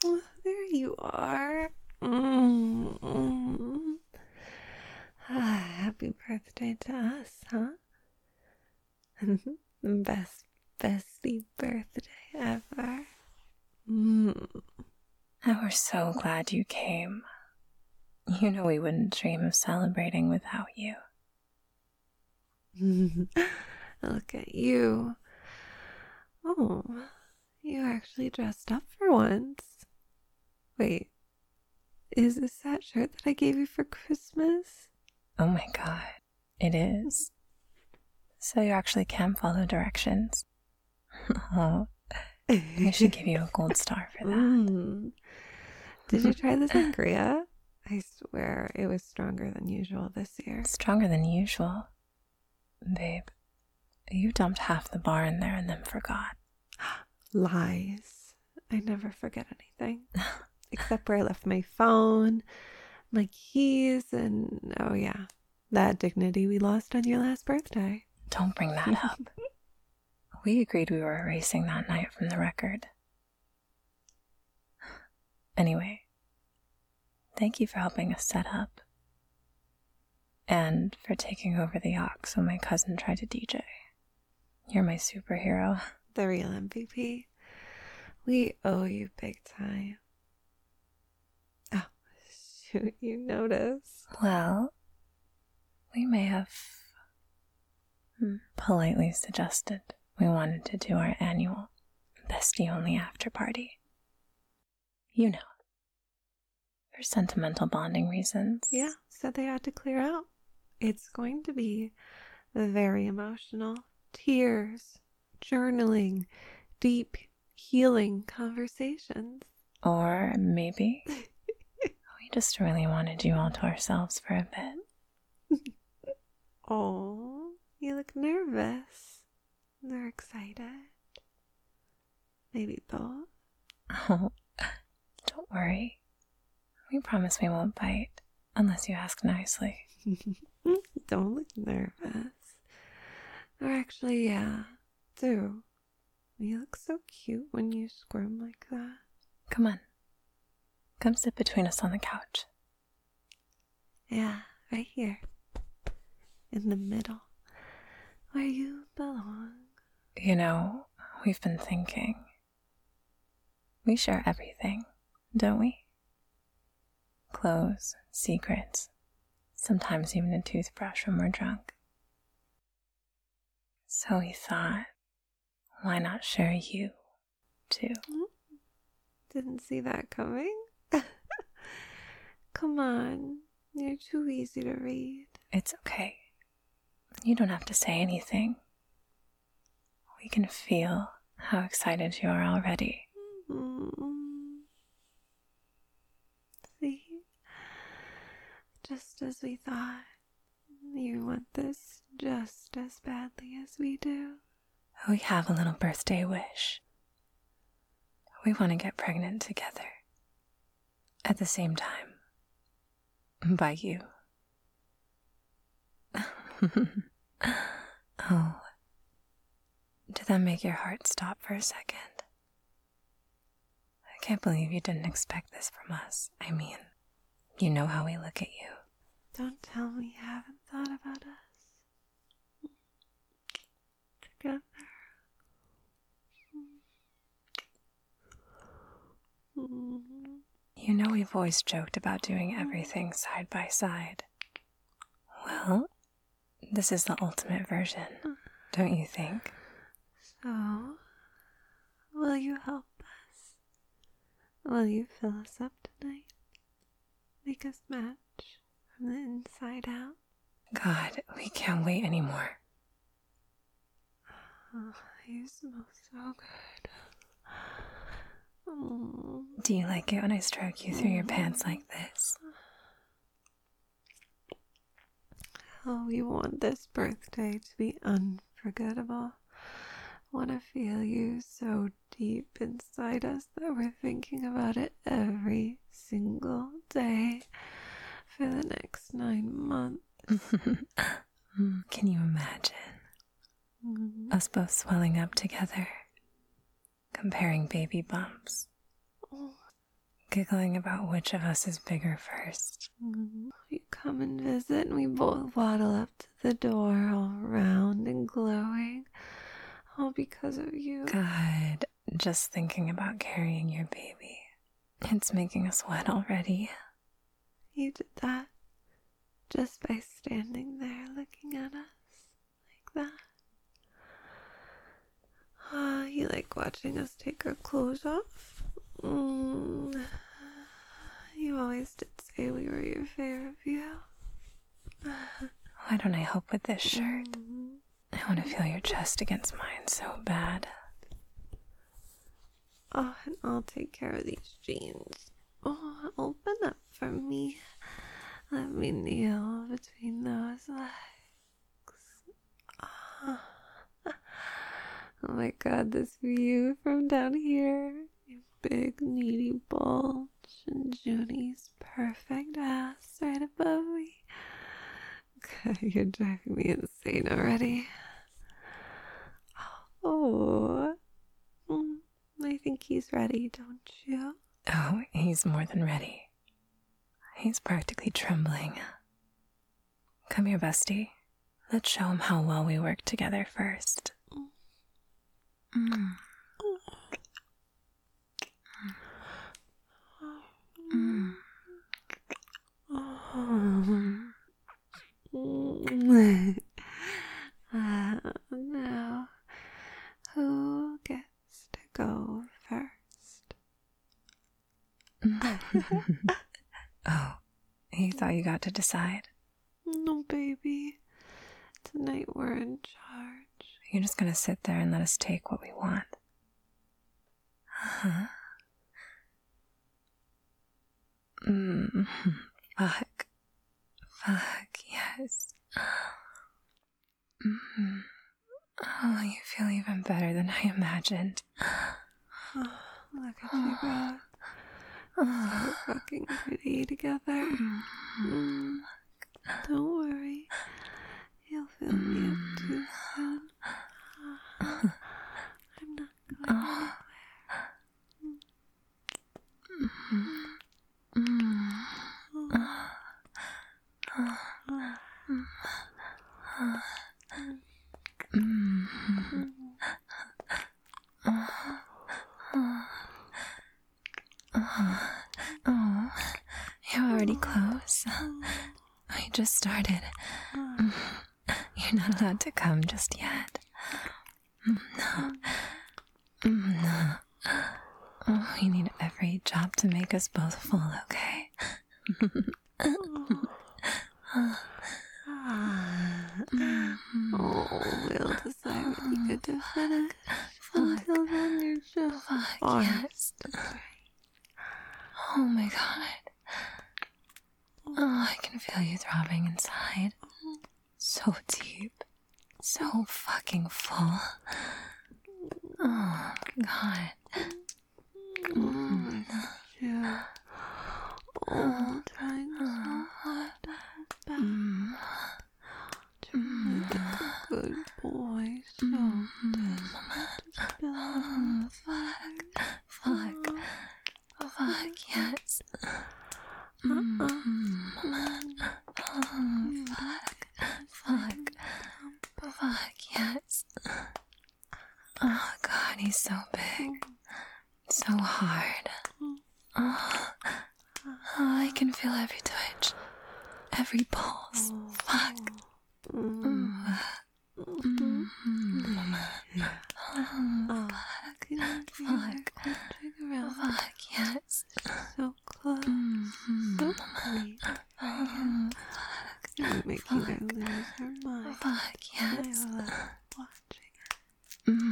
There you are. Mm-mm. Happy birthday to us, huh? Best bestie birthday ever. We're so glad you came. You know we wouldn't dream of celebrating without you. Look at you. Oh, you actually dressed up for once. Wait, is this that shirt that I gave you for Christmas? Oh my god, it is. So you actually can follow directions. Oh, I should give you a gold star for that. Did you try the sangria? I swear it was stronger than usual this year. Stronger than usual. Babe, you dumped half the bar in there and then forgot. Lies. I never forget anything. Except where I left my phone, my keys, and oh yeah, that dignity we lost on your last birthday. Don't bring that up. We agreed we were erasing that night from the record. Anyway, thank you for helping us set up. And for taking over the aux when my cousin tried to DJ. You're my superhero. The real MVP. We owe you big time. Oh, shoot, you notice. Well, we may have politely suggested we wanted to do our annual bestie only after party. You know, for sentimental bonding reasons. Yeah, said they had to clear out. It's going to be very emotional. Tears, journaling, deep healing conversations. Or maybe we just really wanted you all to ourselves for a bit. Oh, you look nervous. They're excited. Maybe both. Oh, don't worry. We promise we won't bite unless you ask nicely. Don't look nervous. Or actually, yeah, do. You look so cute when you squirm like that. Come on. Come sit between us on the couch. Yeah, right here. In the middle. Where you belong. You know, we've been thinking. We share everything, don't we? Clothes, secrets, sometimes even a toothbrush when we're drunk. So we thought, why not share you, too? Didn't see that coming. Come on, you're too easy to read. It's okay. You don't have to say anything. We can feel how excited you are already. See? Just as we thought. You want this just as badly as we do. We have a little birthday wish. We want to get pregnant together. At the same time. By you. Oh. Did that make your heart stop for a second? I can't believe you didn't expect this from us. I mean, you know how we look at you. Don't tell me you haven't thought about us. Together. You know we've always joked about doing everything side by side. Well, this is the ultimate version, don't you think? So, will you help us? Will you fill us up tonight? Make us match from the inside out? God, we can't wait anymore. Oh, you smell so good. Oh. Do you like it when I stroke you through your pants like this? Oh, we want this birthday to be unforgettable. Want to feel you so deep inside us that we're thinking about it every single day for the next 9 months. Can you imagine us both swelling up together, comparing baby bumps? Oh, giggling about which of us is bigger first. You come and visit, and we both waddle up to the door, all round and glowing, all because of you. God, just thinking about carrying your baby. It's making us wet already. You did that just by standing there looking at us like that. You like watching us take our clothes off? You always did say we were your favorite view. Why don't I help with this shirt? I want to feel your chest against mine so bad. Oh, and I'll take care of these jeans. Oh, open up for me. Let me kneel between those legs. Oh my God, this view from down here. Your big, needy bulge and Junie's perfect ass right above me. God, you're driving me insane already. Oh, I think he's ready, don't you? Oh, he's more than ready. He's practically trembling. Come here, bestie. Let's show him how well we work together first. Now, who gets to go first? Oh, you thought you got to decide? No, baby. Tonight we're in charge. You're just gonna sit there and let us take what we want. Huh? Fuck. Fuck, yes. Oh, you feel even better than I imagined. Look at you both. So fucking pretty together. Don't worry. You'll fill me up too soon. I'm not going anywhere. Oh, you're already close. I just started. You're not allowed to come just yet. No. No. Oh, we need every job to make us both full, okay? We'll decide when you get to finish. Until then, you're just Yes. Oh my God. Oh, I can feel you throbbing inside. So deep. So fucking full. Oh, God. Yeah. Oh, trying so hard to hold back. Trying to be a good boy, so Fuck, yes. Fuck, yes. Oh, God, he's so big. So hard. Oh, I can feel every twitch. Every pulse. Fuck. Fuck, yes. So close, so sweet. You're making her lose her mind. Fuck, yes. I love watching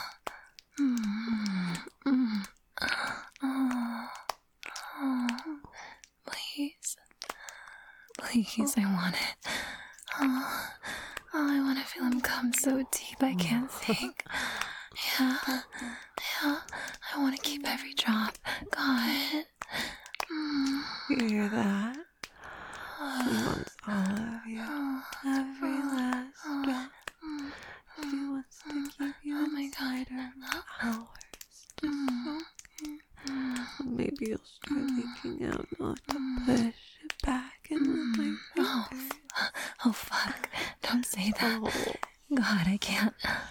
Please. Please, I want it. Oh, I want to feel him come so deep I can't think. Yeah. I want to keep every drop. God. You hear that? She wants all of you. Every last drop. She wants to keep you inside her for hours. Just soaking, maybe you'll start leaking out and I'll have to push it back in with my fingers. Oh, fuck. Don't say that. Oh, God, I can't.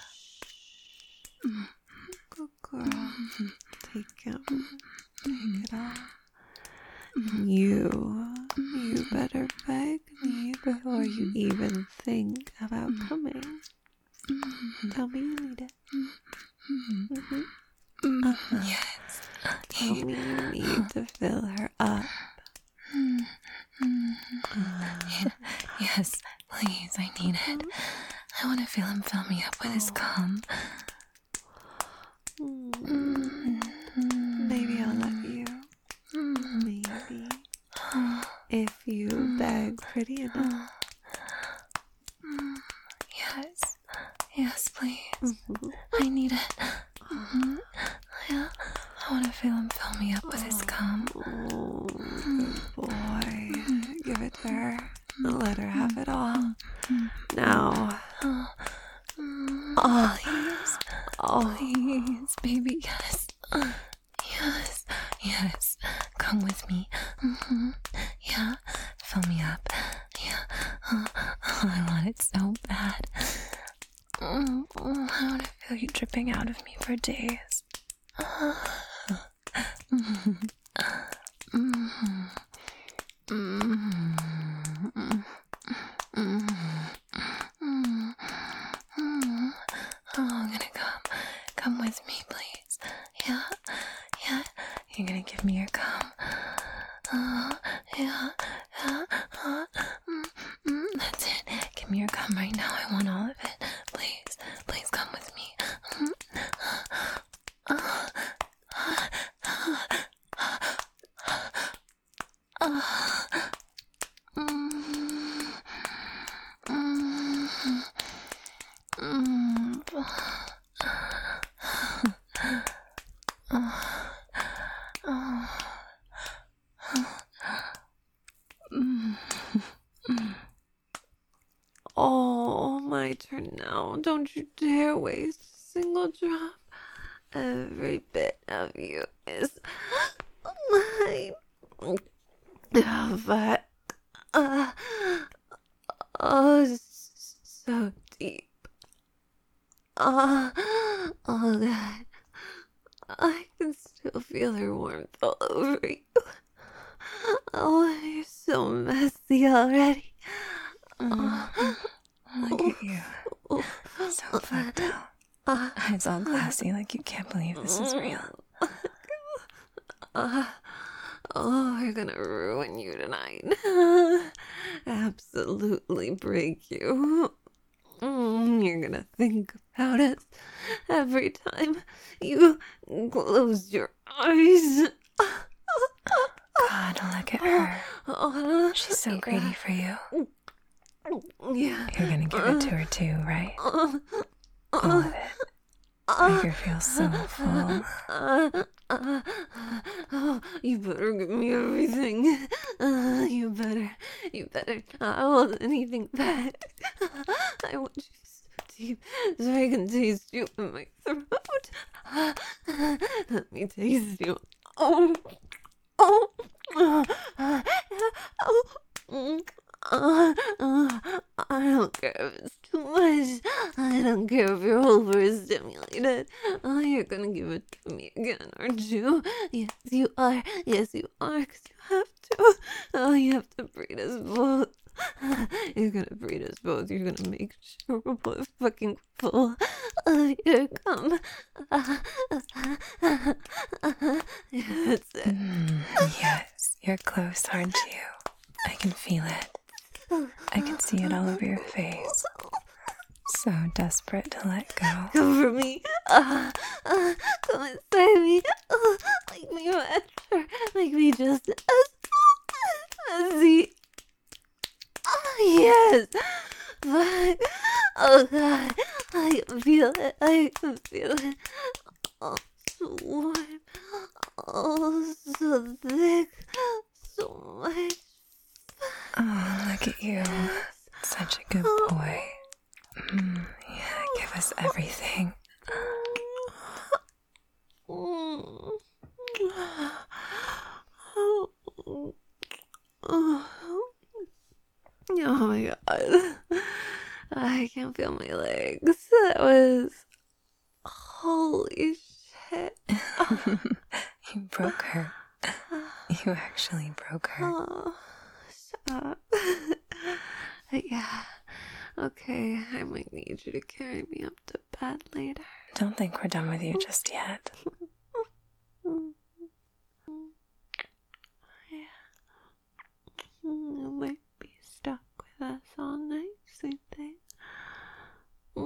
good girl. Take it off. You better beg me before you even think about coming. Tell me you need it. Yes. Tell me you need to fill her up. Yes, please, I need it. I want to feel him fill me up with his cum. Maybe I'll let you. Maybe. If you beg pretty enough. Yes, please. I need it. Yeah, I want to feel him fill me up with his cum. Oh, good boy. Give it to her. Let her have it all. Now. Please, baby, yes. Yes. Come with me. Yeah, fill me up. Yeah. I want it so bad. I want to feel you dripping out of me for days. I'm gonna come with me, please. Yeah, you're gonna give me your cum. Yeah, that's it. Give me your cum right now. I want all of it. Please come with me. Oh, my turn now. Don't you dare waste a single drop. Every bit of you is mine. But, so deep. Oh, God. I can still feel her warmth all over you. Oh, you're so messy already. Look at you. So fucked up. Eyes all glassy like you can't believe this is real. We're gonna ruin you tonight. Absolutely break you. You're gonna think about it every time you close your eyes. God, look at her. She's so greedy for you. Yeah. You're gonna give it to her too, right? All of it. Make her feel so full. Oh, you better give me everything. You better not hold anything back. I want you so deep so I can taste you in my throat. Let me taste you. I don't care if it's too much. I don't care if you're overstimulated. Oh, you're gonna give it to me again, aren't you? Yes, you are. Yes, you are, because you have to. Oh, you have to breed us both. You're gonna breed us both. You're gonna make sure we're both fucking full of your cum. That's it. Yes, you're close, aren't you? I can feel it. I can see it all over your face. So desperate to let go. Cover me. Come inside me. Make me wetter. Make me just as messy. Yes. Fuck. Oh, God. I can feel it. I can feel it. Oh, so warm. Oh, so thick. So much. Oh, look at you. Such a good boy. Yeah, give us everything. Oh my god. I can't feel my legs. That was. Holy shit. You broke her. You actually broke her. Oh, shut up. Yeah. Okay, I might need you to carry me up to bed later. Don't think we're done with you just yet. Yeah. You might be stuck with us all night, sweet thing. I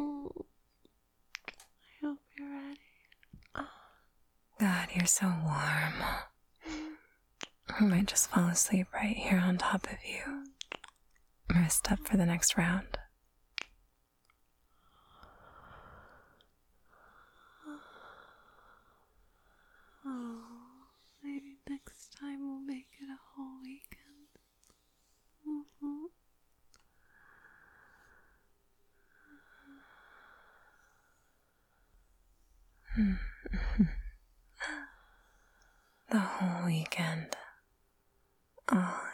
hope you're ready. God, you're so warm. I might just fall asleep right here on top of you. Rest up for the next round. Oh, maybe next time we'll make it a whole weekend. The whole weekend. Oh,